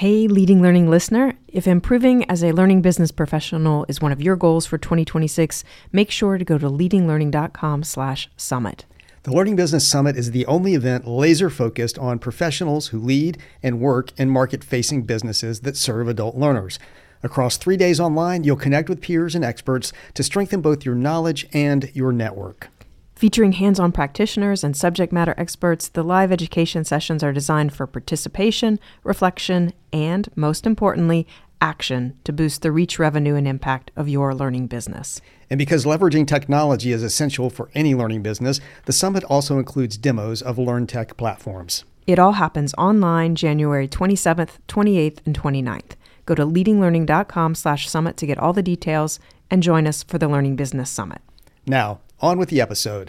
Hey, Leading Learning listener, if improving as a learning business professional is one of your goals for 2026, make sure to go to leadinglearning.com/summit. The Learning Business Summit is the only event laser-focused on professionals who lead and work in market-facing businesses that serve adult learners. Across 3 days online, you'll connect with peers and experts to strengthen both your knowledge and your network. Featuring hands-on practitioners and subject matter experts, the live education sessions are designed for participation, reflection, and, most importantly, action to boost the reach, revenue, and impact of your learning business. And because leveraging technology is essential for any learning business, the summit also includes demos of LearnTech platforms. It all happens online January 27th, 28th, and 29th. Go to leadinglearning.com/summit to get all the details and join us for the Learning Business Summit. Now, on with the episode.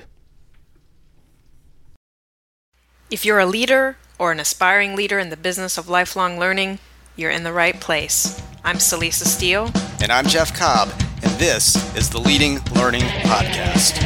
If you're a leader or an aspiring leader in the business of lifelong learning, you're in the right place. I'm Celisa Steele. And I'm Jeff Cobb, and this is the Leading Learning Podcast.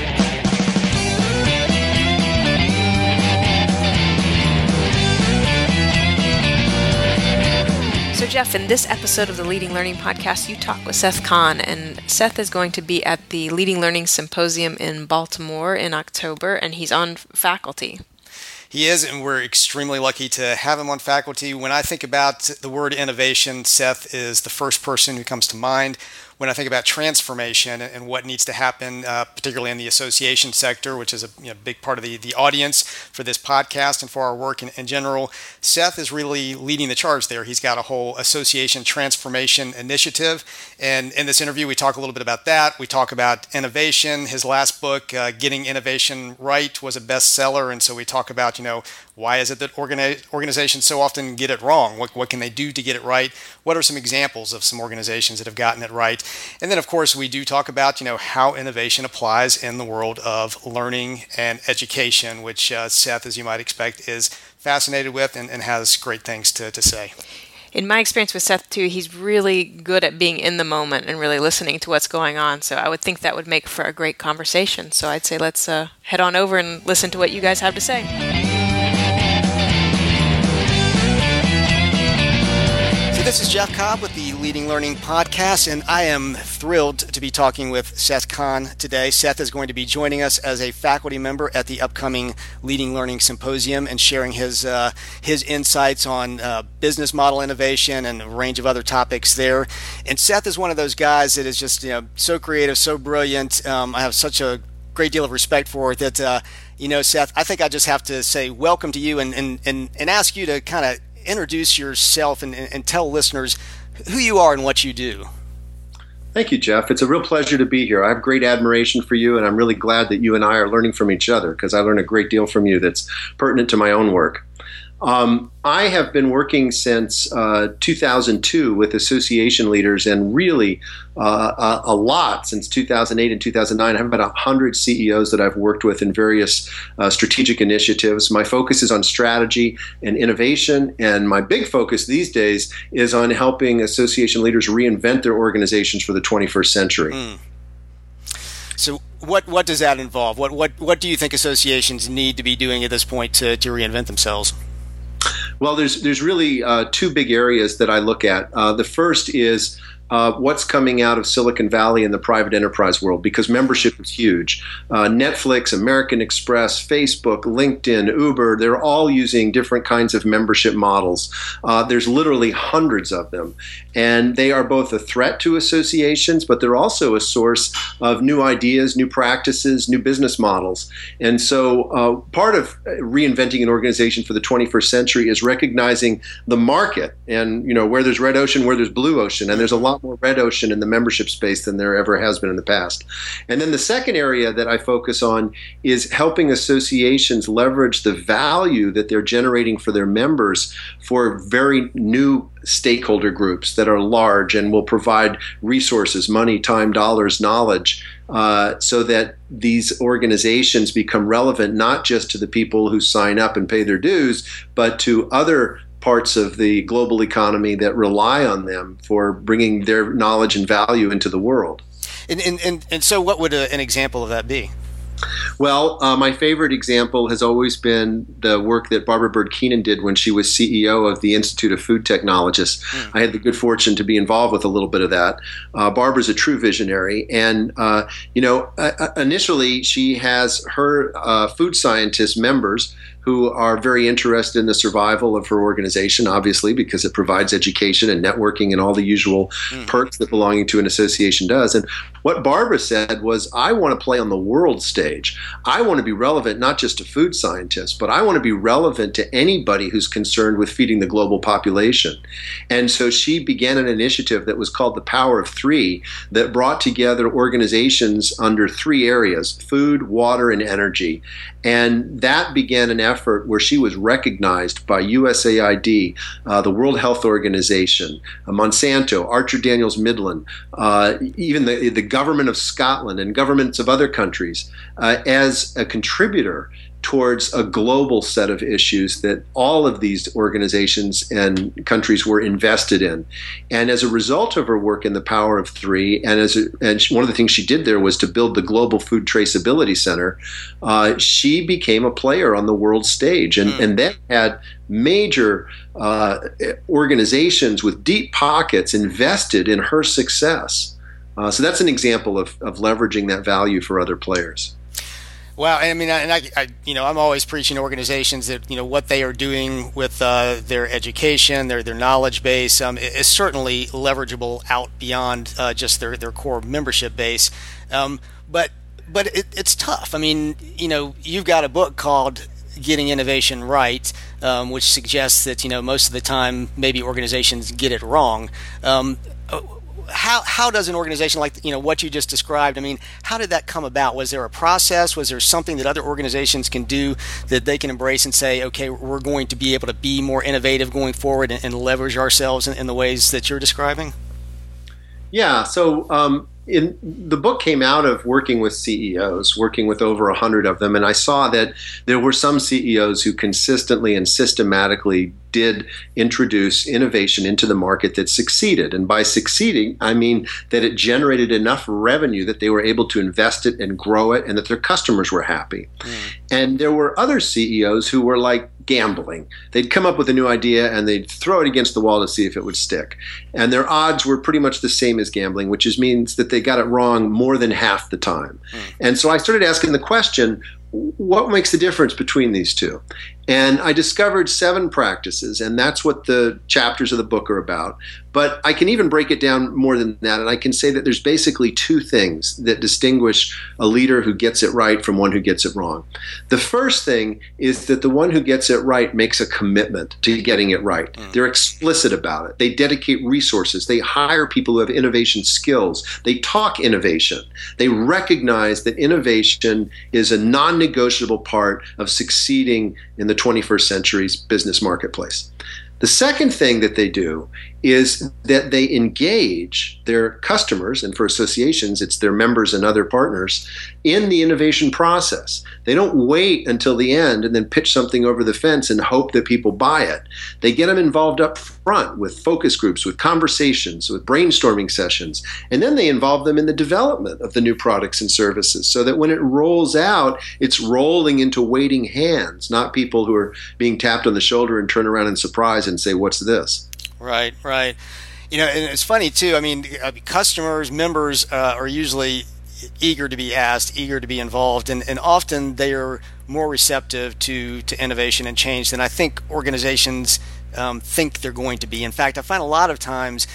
So Jeff, in this episode of the Leading Learning Podcast, you talk with Seth Kahn, and Seth is going to be at the Leading Learning Symposium in Baltimore in October, and he's on faculty. He is, and we're extremely lucky to have him on faculty. When I think about the word innovation, Seth is the first person who comes to mind. When I think about transformation and what needs to happen, particularly in the association sector, which is a big part of the audience for this podcast and for our work in general, Seth is really leading the charge there. He's got a whole association transformation initiative. And in this interview, we talk a little bit about that. We talk about innovation. His last book, Getting Innovation Right, was a bestseller. And so we talk about, why is it that organizations so often get it wrong? What can they do to get it right? What are some examples of some organizations that have gotten it right? And then, of course, we do talk about, how innovation applies in the world of learning and education, which Seth, as you might expect, is fascinated with and has great things to say. In my experience with Seth, too, he's really good at being in the moment and really listening to what's going on. So I would think that would make for a great conversation. So I'd say let's head on over and listen to what you guys have to say. This is Jeff Cobb with the Leading Learning Podcast, and I am thrilled to be talking with Seth Kahn today. Seth is going to be joining us as a faculty member at the upcoming Leading Learning Symposium and sharing his insights on business model innovation and a range of other topics there. And Seth is one of those guys that is just so creative, so brilliant. I have such a great deal of respect for it that Seth, I think I just have to say welcome to you and ask you to kind of introduce yourself and tell listeners who you are and what you do. Thank you, Jeff. It's a real pleasure to be here. I have great admiration for you, and I'm really glad that you and I are learning from each other because I learn a great deal from you that's pertinent to my own work. I have been working since 2002 with association leaders and really a lot since 2008 and 2009. I have about 100 CEOs that I've worked with in various strategic initiatives. My focus is on strategy and innovation, and my big focus these days is on helping association leaders reinvent their organizations for the 21st century. So what does that involve? What do you think associations need to be doing at this point to reinvent themselves? Well, there's really two big areas that I look at. The first is what's coming out of Silicon Valley in the private enterprise world, because membership is huge. Netflix, American Express, Facebook, LinkedIn, Uber, they're all using different kinds of membership models. There's literally hundreds of them. And they are both a threat to associations, but they're also a source of new ideas, new practices, new business models. And so part of reinventing an organization for the 21st century is recognizing the market and, where there's red ocean, where there's blue ocean. And there's a lot more red ocean in the membership space than there ever has been in the past. And then the second area that I focus on is helping associations leverage the value that they're generating for their members for very new stakeholder groups that are large and will provide resources, money, time, dollars, knowledge, so that these organizations become relevant not just to the people who sign up and pay their dues, but to other parts of the global economy that rely on them for bringing their knowledge and value into the world. And so what would an example of that be? Well, my favorite example has always been the work that Barbara Bird Keenan did when she was CEO of the Institute of Food Technologists. I had the good fortune to be involved with a little bit of that. Barbara's a true visionary, and initially she has her food scientist members who are very interested in the survival of her organization, obviously, because it provides education and networking and all the usual perks that belonging to an association does. And what Barbara said was, I want to play on the world stage. I want to be relevant not just to food scientists, but I want to be relevant to anybody who's concerned with feeding the global population. And so she began an initiative that was called the Power of Three that brought together organizations under three areas: food, water, and energy. And that began an effort where she was recognized by USAID, the World Health Organization, Monsanto, Archer Daniels Midland, even the government of Scotland and governments of other countries as a contributor towards a global set of issues that all of these organizations and countries were invested in. And as a result of her work in the Power of Three, and one of the things she did there was to build the Global Food Traceability Center, she became a player on the world stage. And that had major organizations with deep pockets invested in her success. So that's an example of leveraging that value for other players. Well, I mean, I'm always preaching to organizations that, what they are doing with their education, their knowledge base is certainly leverageable out beyond just their core membership base. But it's tough. I mean, you've got a book called Getting Innovation Right, which suggests that, most of the time maybe organizations get it wrong. How does an organization like what you just described? I mean, how did that come about? Was there a process? Was there something that other organizations can do that they can embrace and say, okay, we're going to be able to be more innovative going forward and leverage ourselves in the ways that you're describing? Yeah. So the book came out of working with CEOs, working with over 100 of them, and I saw that there were some CEOs who consistently and systematically did introduce innovation into the market that succeeded. And by succeeding, I mean that it generated enough revenue that they were able to invest it and grow it, and that their customers were happy. And there were other CEOs who were like gambling. They'd come up with a new idea and they'd throw it against the wall to see if it would stick. And their odds were pretty much the same as gambling, which means that they got it wrong more than half the time. And so I started asking the question, what makes the difference between these two? And I discovered 7 practices, and that's what the chapters of the book are about. But I can even break it down more than that, and I can say that there's basically 2 things that distinguish a leader who gets it right from one who gets it wrong. The first thing is that the one who gets it right makes a commitment to getting it right. They're explicit about it. They dedicate resources. They hire people who have innovation skills. They talk innovation. They recognize that innovation is a non-negotiable part of succeeding in the 21st century's business marketplace. The second thing that they do is that they engage their customers, and for associations, it's their members and other partners, in the innovation process. They don't wait until the end and then pitch something over the fence and hope that people buy it. They get them involved up front with focus groups, with conversations, with brainstorming sessions, and then they involve them in the development of the new products and services so that when it rolls out, it's rolling into waiting hands, not people who are being tapped on the shoulder and turn around in surprise and say, "What's this?" Right. And it's funny too. I mean, customers, members are usually eager to be asked, eager to be involved, and often they are more receptive to innovation and change than I think organizations think they're going to be. In fact, I find a lot of times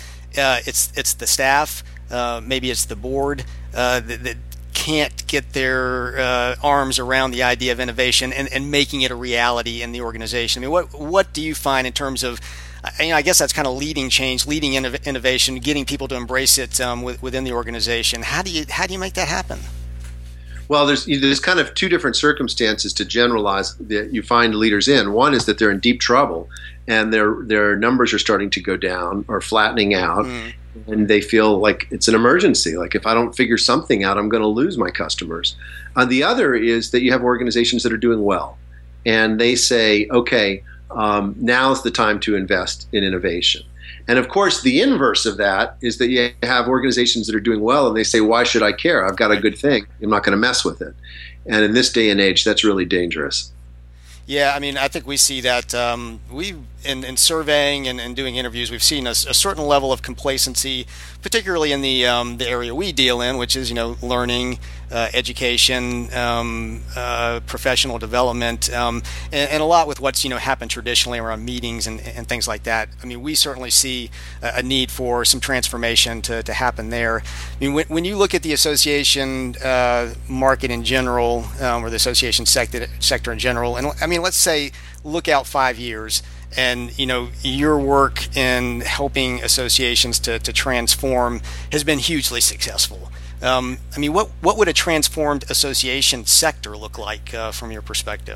it's the staff, maybe it's the board that can't get their arms around the idea of innovation and making it a reality in the organization. I mean, what do you find in terms of, I guess that's kind of leading change, leading innovation, getting people to embrace it within the organization. How do you make that happen? Well, there's kind of 2 different circumstances to generalize that you find leaders in. One is that they're in deep trouble and their numbers are starting to go down or flattening out. And they feel like it's an emergency. Like, if I don't figure something out, I'm going to lose my customers. The other is that you have organizations that are doing well. And they say, okay, now's the time to invest in innovation. And of course, the inverse of that is that you have organizations that are doing well and they say, why should I care? I've got a good thing. I'm not going to mess with it. And in this day and age, that's really dangerous. Yeah, I mean, I think we see that in surveying and doing interviews, we've seen a certain level of complacency, particularly in the area we deal in, which is learning, education, professional development, and a lot with what's happened traditionally around meetings and things like that. I mean, we certainly see a need for some transformation to happen there. I mean, when you look at the association market in general, or the association sector in general, and I mean, let's say look out 5 years. And your work in helping associations to transform has been hugely successful. I mean, what would a transformed association sector look like from your perspective?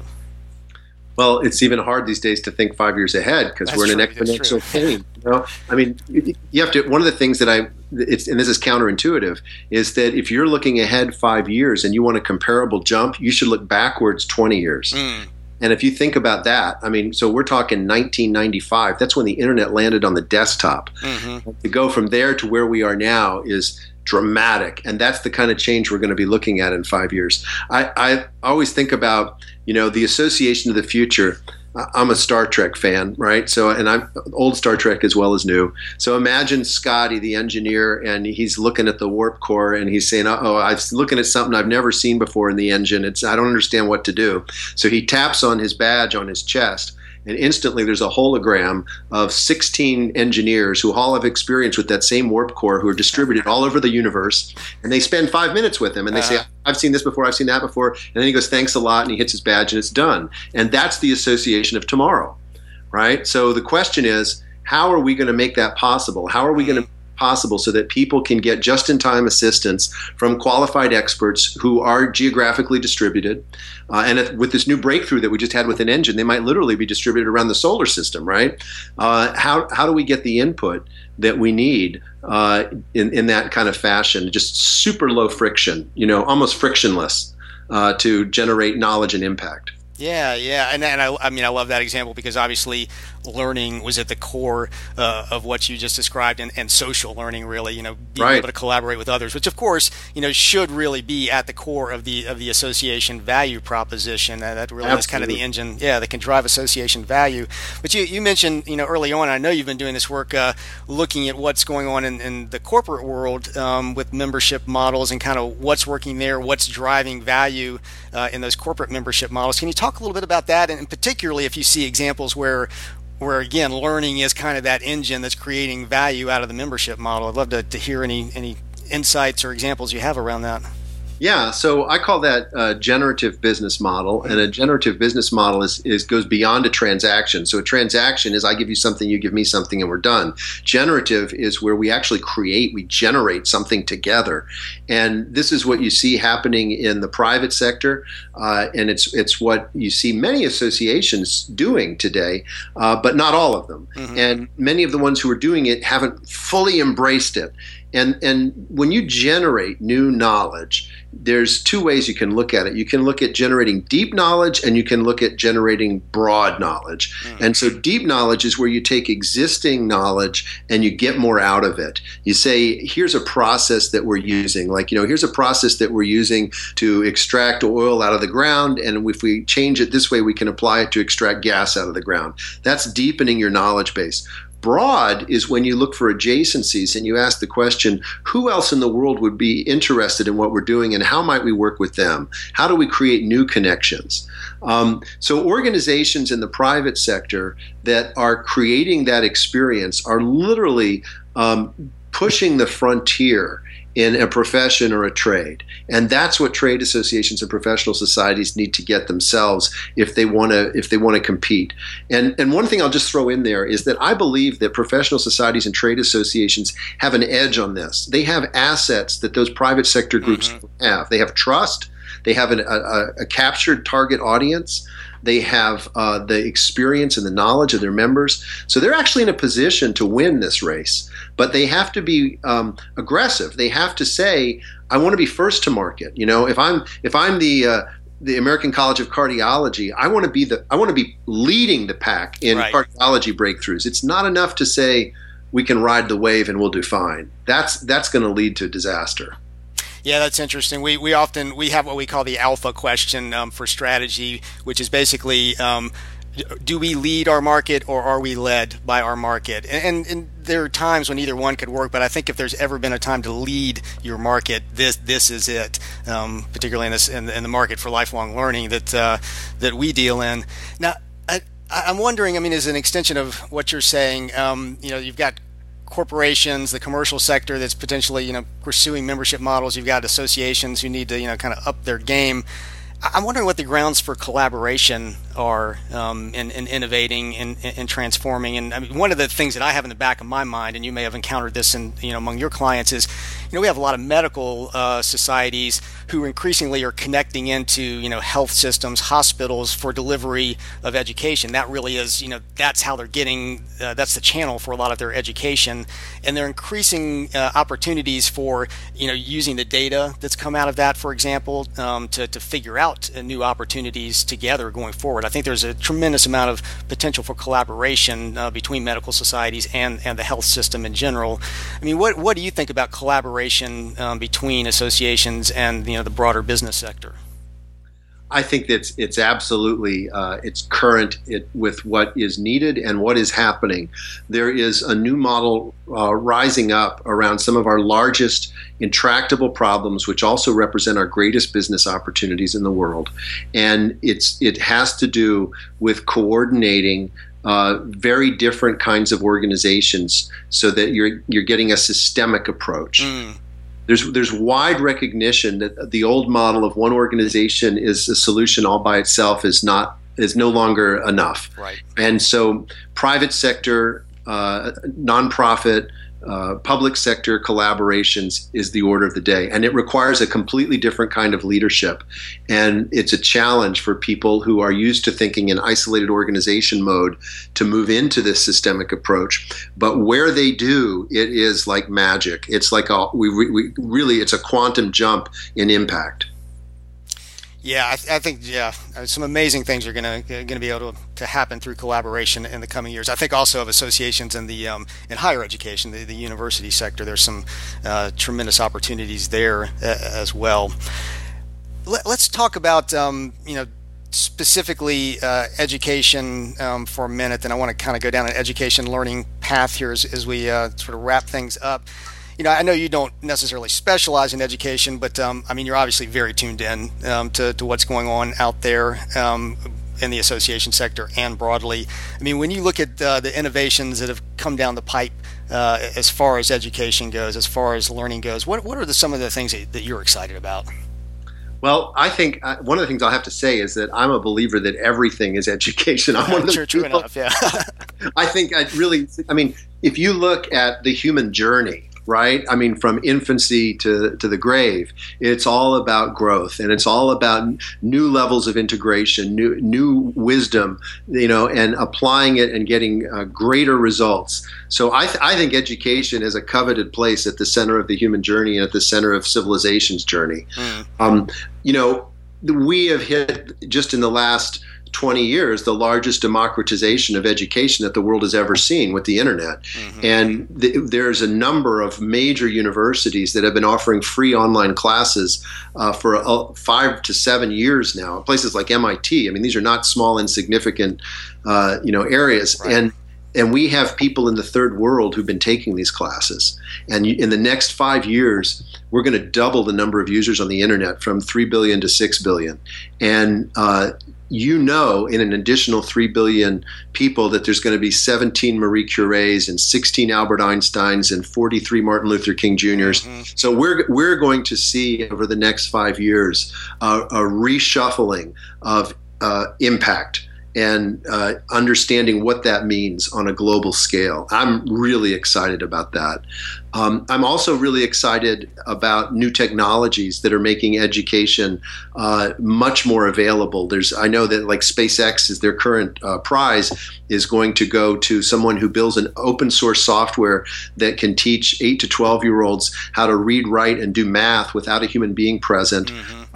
Well, it's even hard these days to think 5 years ahead because we're in an exponential change. I mean, you have to. One of the things that and this is counterintuitive, is that if you're looking ahead 5 years and you want a comparable jump, you should look backwards 20 years. And if you think about that, I mean, so we're talking 1995. That's when the internet landed on the desktop. Mm-hmm. To go from there to where we are now is dramatic. And that's the kind of change we're going to be looking at in 5 years. I always think about, the association of the future. I'm a Star Trek fan, right? So, and I'm old Star Trek as well as new. So imagine Scotty, the engineer, and he's looking at the warp core and he's saying, I'm looking at something I've never seen before in the engine. I don't understand what to do. So he taps on his badge on his chest, and instantly there's a hologram of 16 engineers who all have experience with that same warp core, who are distributed all over the universe. And they spend 5 minutes with him and they say, I've seen this before, I've seen that before. And then he goes, thanks a lot. And he hits his badge and it's done. And that's the association of tomorrow, right? So the question is, how are we going to make that possible? How are we going to possible so that people can get just-in-time assistance from qualified experts who are geographically distributed. With this new breakthrough that we just had with an engine, they might literally be distributed around the solar system, right? How do we get the input that we need in that kind of fashion, just super low friction, almost frictionless, to generate knowledge and impact? Yeah, and I mean, I love that example because obviously learning was at the core of what you just described, and social learning, really, being able to collaborate with others, which of course, should really be at the core of the association value proposition. That really is kind of the engine, that can drive association value. But you mentioned, early on, I know you've been doing this work looking at what's going on in the corporate world with membership models and kind of what's working there, what's driving value in those corporate membership models. Can you talk a little bit about that, and particularly if you see examples where again, learning is kind of that engine that's creating value out of the membership model? I'd love to hear any insights or examples you have around that. Yeah, so I call that a generative business model, and a generative business model goes beyond a transaction. So a transaction is I give you something, you give me something, and we're done. Generative is where we actually we generate something together, and this is what you see happening in the private sector, and it's what you see many associations doing today, but not all of them. Mm-hmm. And many of the ones who are doing it haven't fully embraced it. And when you generate new knowledge, there's two ways you can look at it. You can look at generating deep knowledge, and you can look at generating broad knowledge. Mm. And so deep knowledge is where you take existing knowledge and you get more out of it. You say, here's a process that we're using. Here's a process that we're using to extract oil out of the ground, and if we change it this way, we can apply it to extract gas out of the ground. That's deepening your knowledge base. Broad is when you look for adjacencies and you ask the question, who else in the world would be interested in what we're doing, and how might we work with them? How do we create new connections? So organizations in the private sector that are creating that experience are literally pushing the frontier in a profession or a trade. And that's what trade associations and professional societies need to get themselves if they want to compete. And one thing I'll just throw in there is that I believe that professional societies and trade associations have an edge on this. They have assets that those private sector groups don't have. They have trust. They have a captured target audience. They have the experience and the knowledge of their members. So they're actually in a position to win this race. But they have to be aggressive. They have to say, I want to be first to market. If I'm the the American College of Cardiology, I want to be leading the pack in cardiology breakthroughs. It's not enough to say we can ride the wave and we'll do fine. That's going to lead to disaster. Yeah, that's interesting. We often have what we call the alpha question for strategy, which is basically, do we lead our market or are we led by our market? And there are times when either one could work, but I think if there's ever been a time to lead your market, this is it. Particularly in the market for lifelong learning that we deal in. Now, I'm wondering. I mean, as an extension of what you're saying, you've got corporations, the commercial sector that's potentially pursuing membership models. You've got associations who need to kind of up their game. I'm wondering what the grounds for collaboration are in innovating and transforming. And I mean, one of the things that I have in the back of my mind, and you may have encountered this among your clients, is we have a lot of medical societies who increasingly are connecting into health systems, hospitals for delivery of education. That really is that's how they're getting that's the channel for a lot of their education, and they're increasing opportunities for using the data that's come out of that, for example, to figure out new opportunities together going forward. I think there's a tremendous amount of potential for collaboration between medical societies and the health system in general. I mean, what do you think about collaboration between associations and the broader business sector? I think that it's absolutely it's current with what is needed and what is happening. There is a new model rising up around some of our largest intractable problems, which also represent our greatest business opportunities in the world. And it has to do with coordinating very different kinds of organizations so that you're getting a systemic approach. There's wide recognition that the old model of one organization is a solution all by itself is no longer enough. Right. And so private sector, nonprofit, public sector collaborations is the order of the day, and it requires a completely different kind of leadership. And it's a challenge for people who are used to thinking in isolated organization mode to move into this systemic approach. But where they do, it is like magic. It's like it's a quantum jump in impact. Yeah, I think some amazing things are going to be able to happen through collaboration in the coming years. I think also of associations in the in higher education, the university sector. There's some tremendous opportunities there as well. Let's talk about specifically education for a minute, and I want to kind of go down an education learning path here as we sort of wrap things up. I know you don't necessarily specialize in education, but you're obviously very tuned in to what's going on out there in the association sector and broadly. I mean, when you look at the innovations that have come down the pipe as far as education goes, as far as learning goes, what are some of the things that you're excited about? Well, I think one of the things I'll have to say is that I'm a believer that everything is education. I'm one of those true enough, yeah. I think if you look at the human journey, right? I mean, from infancy to the grave, it's all about growth, and it's all about new levels of integration, new wisdom, and applying it and getting greater results. So I think education is a coveted place at the center of the human journey and at the center of civilization's journey. We have hit, just in the last 20 years, the largest democratization of education that the world has ever seen with the internet. Mm-hmm. And there's a number of major universities that have been offering free online classes for 5 to 7 years now. Places like MIT. I mean, these are not small, insignificant, areas. Right. And we have people in the third world who've been taking these classes. And in the next 5 years, we're going to double the number of users on the internet from 3 billion to 6 billion. And in an additional 3 billion people that there's going to be 17 Marie Curies and 16 Albert Einsteins and 43 Martin Luther King Jr.'s. Mm-hmm. So we're going to see over the next 5 years a reshuffling of impact and understanding what that means on a global scale. I'm really excited about that. I'm also really excited about new technologies that are making education much more available. I know that like SpaceX is their current prize is going to go to someone who builds an open source software that can teach 8 to 12-year-olds how to read, write, and do math without a human being present. Mm-hmm.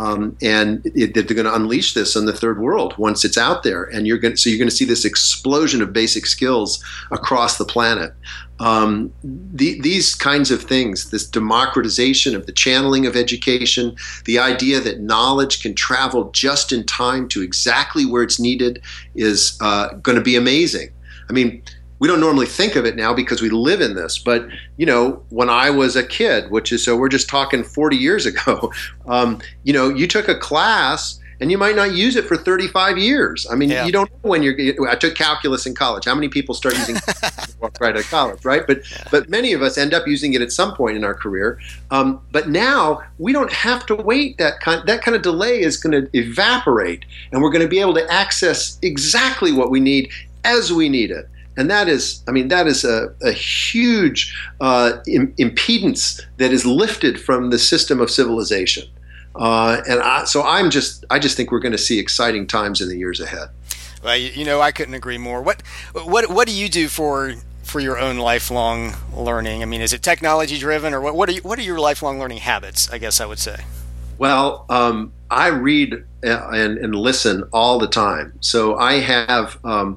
They're going to unleash this on the third world once it's out there, and you're going to see this explosion of basic skills across the planet. These kinds of things, this democratization of the channeling of education, the idea that knowledge can travel just in time to exactly where it's needed, is going to be amazing. I mean, we don't normally think of it now because we live in this, but when I was a kid, so we're just talking 40 years ago, you took a class and you might not use it for 35 years. I mean, you don't know when I took calculus in college. How many people start using calculus right out of college, right? But many of us end up using it at some point in our career. But now we don't have to wait. That kind of delay is going to evaporate, and we're going to be able to access exactly what we need as we need it. And that is a huge impedance that is lifted from the system of civilization. I just think we're going to see exciting times in the years ahead. Well, I couldn't agree more. What do you do for your own lifelong learning? I mean, is it technology driven, or what are your lifelong learning habits, I guess I would say? Well, I read and listen all the time. So I have, I'm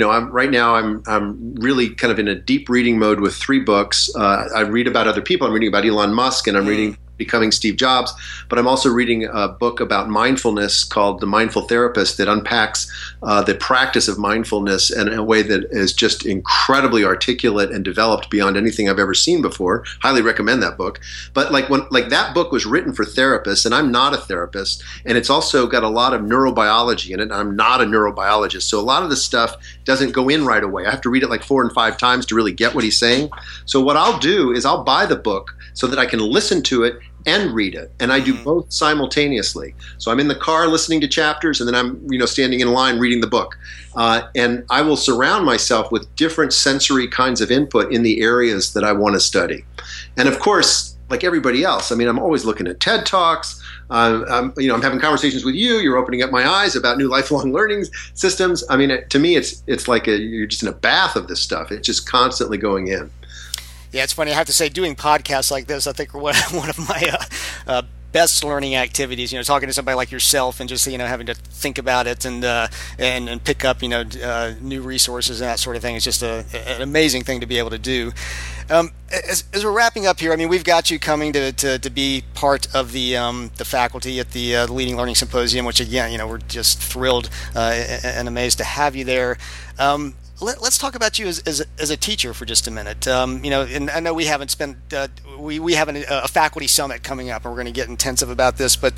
really kind of in a deep reading mode with 3 books. I read about other people. I'm reading about Elon Musk, and I'm reading Becoming Steve Jobs, but I'm also reading a book about mindfulness called The Mindful Therapist that unpacks the practice of mindfulness in a way that is just incredibly articulate and developed beyond anything I've ever seen before. Highly recommend that book. But like that book was written for therapists, and I'm not a therapist, and it's also got a lot of neurobiology in it, and I'm not a neurobiologist. So a lot of the stuff doesn't go in right away. I have to read it like 4 and 5 times to really get what he's saying. So what I'll do is I'll buy the book so that I can listen to it and read it, and I do both simultaneously. So I'm in the car listening to chapters, and then I'm standing in line reading the book, and I will surround myself with different sensory kinds of input in the areas that I want to study. And of course, like everybody else, I mean, I'm always looking at TED Talks. I'm having conversations with you. You're opening up my eyes about new lifelong learning systems. I mean, to me, it's like you're just in a bath of this stuff. It's just constantly going in. Yeah, it's funny. I have to say, doing podcasts like this, I think, are one of my best learning activities. Talking to somebody like yourself and just having to think about it and pick up new resources and that sort of thing is just an amazing thing to be able to do. As we're wrapping up here, I mean, we've got you coming to be part of the faculty at the Leading Learning Symposium, which again, we're just thrilled and amazed to have you there. Let's talk about you as a teacher for just a minute. And I know we haven't spent we have a faculty summit coming up, and we're going to get intensive about this. But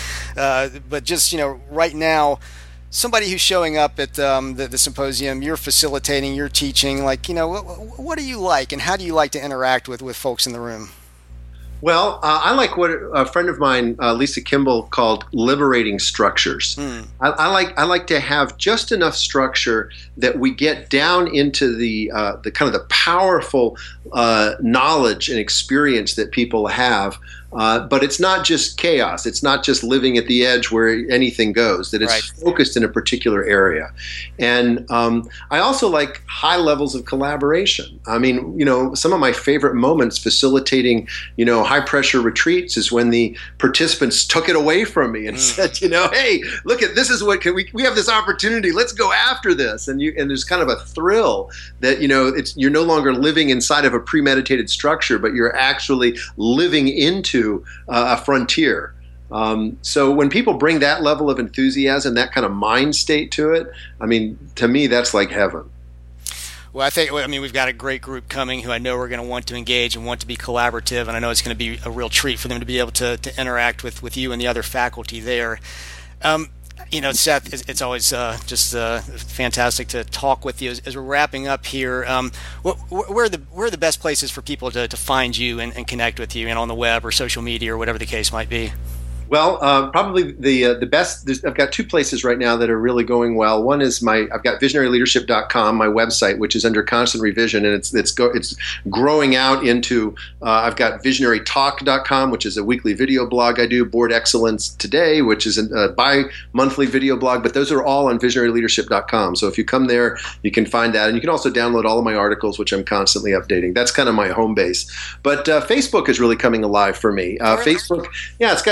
just right now, somebody who's showing up at the symposium, you're facilitating, you're teaching. What do you like, and how do you like to interact with folks in the room? Well, I like what a friend of mine, Lisa Kimball, called liberating structures. I like to have just enough structure that we get down into the kind of the powerful knowledge and experience that people have. But it's not just chaos. It's not just living at the edge where anything goes, that it's focused in a particular area. And I also like high levels of collaboration. I mean, some of my favorite moments facilitating, high pressure retreats is when the participants took it away from me and said, hey, look at this is what we have this opportunity. Let's go after this. And there's kind of a thrill that, you're no longer living inside of a premeditated structure, but you're actually living into a frontier. So when people bring that level of enthusiasm, that kind of mind state to it, I mean, to me, that's like heaven. Well, we've got a great group coming who I know are going to want to engage and want to be collaborative, and I know it's going to be a real treat for them to be able to interact with you and the other faculty there. Seth, it's always just fantastic to talk with you. As we're wrapping up here, where are the best places for people to find you and connect with you, on the web or social media or whatever the case might be? Well, probably the best. I've got 2 places right now that are really going well. One is I've got visionaryleadership.com, my website, which is under constant revision, and it's growing out into. I've got visionarytalk.com, which is a weekly video blog I do. Board Excellence Today, which is a bi-monthly video blog. But those are all on visionaryleadership.com. So if you come there, you can find that, and you can also download all of my articles, which I'm constantly updating. That's kind of my home base. But Facebook is really coming alive for me. Facebook, it's got some new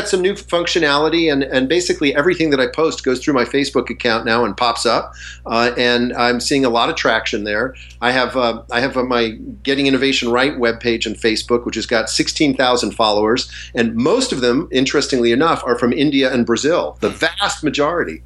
functionality, and basically everything that I post goes through my Facebook account now and pops up, and I'm seeing a lot of traction there. I have my Getting Innovation Right webpage on Facebook, which has got 16,000 followers, and most of them, interestingly enough, are from India and Brazil, the vast majority.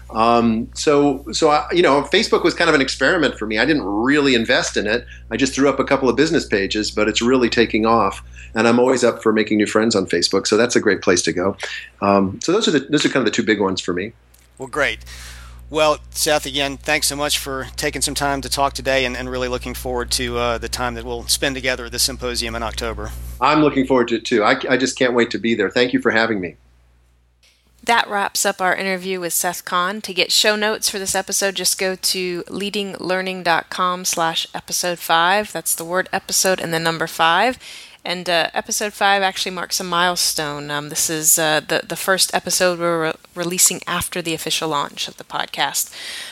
So Facebook was kind of an experiment for me. I didn't really invest in it. I just threw up a couple of business pages, but it's really taking off. And I'm always up for making new friends on Facebook, so that's a great place to go. So those are kind of the two big ones for me. Well, great. Well, Seth, again, thanks so much for taking some time to talk today, and really looking forward to the time that we'll spend together at the symposium in October. I'm looking forward to it too. I just can't wait to be there. Thank you for having me. That wraps up our interview with Seth Kahn. To get show notes for this episode, just go to leadinglearning.com/episode 5. That's the word episode and the number 5. And episode 5 actually marks a milestone. This is the first episode we're releasing after the official launch of the podcast.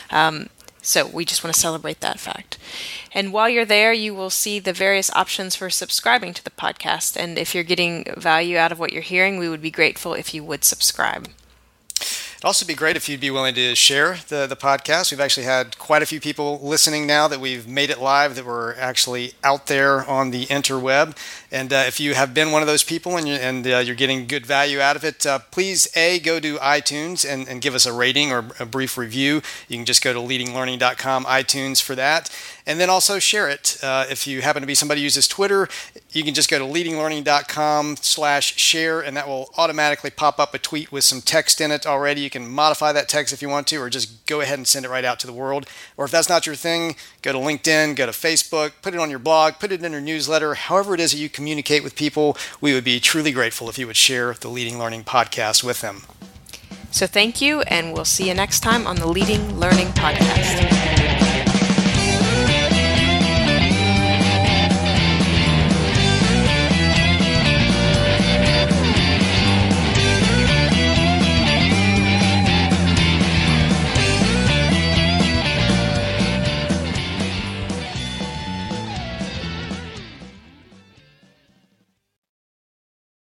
So we just want to celebrate that fact. And while you're there, you will see the various options for subscribing to the podcast. And if you're getting value out of what you're hearing, we would be grateful if you would subscribe. It'd also be great if you'd be willing to share the podcast. We've actually had quite a few people listening now that we've made it live, that we're actually out there on the interweb. And if you have been one of those people and you're getting good value out of it, please, go to iTunes and give us a rating or a brief review. You can just go to leadinglearning.com iTunes for that. And then also share it. If you happen to be somebody who uses Twitter, you can just go to leadinglearning.com/share, and that will automatically pop up a tweet with some text in it already. You can modify that text if you want to, or just go ahead and send it right out to the world. Or if that's not your thing, go to LinkedIn, go to Facebook, put it on your blog, put it in your newsletter. However it is that you communicate with people, we would be truly grateful if you would share the Leading Learning podcast with them. So thank you, and we'll see you next time on the Leading Learning Podcast.